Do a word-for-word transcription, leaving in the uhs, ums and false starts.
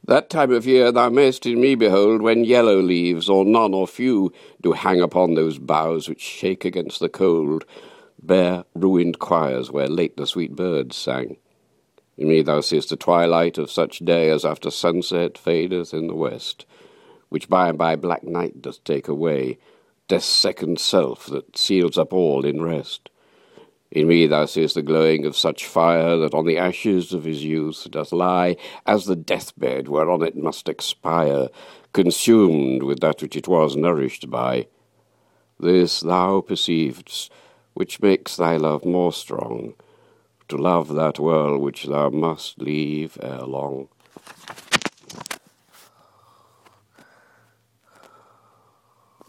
That time of year thou mayst in me behold, when yellow leaves, or none or few, do hang upon those boughs which shake against the cold, bare ruined choirs where late the sweet birds sang. In me thou seest the twilight of such day as after sunset fadeth in the west, which by and by black night doth take away, death's second self that seals up all in rest. In me thou seest the glowing of such fire that on the ashes of his youth doth lie, as the deathbed whereon it must expire, consumed with that which it was nourished by. This thou perceivedst, which makes thy love more strong, to love that world which thou must leave ere long.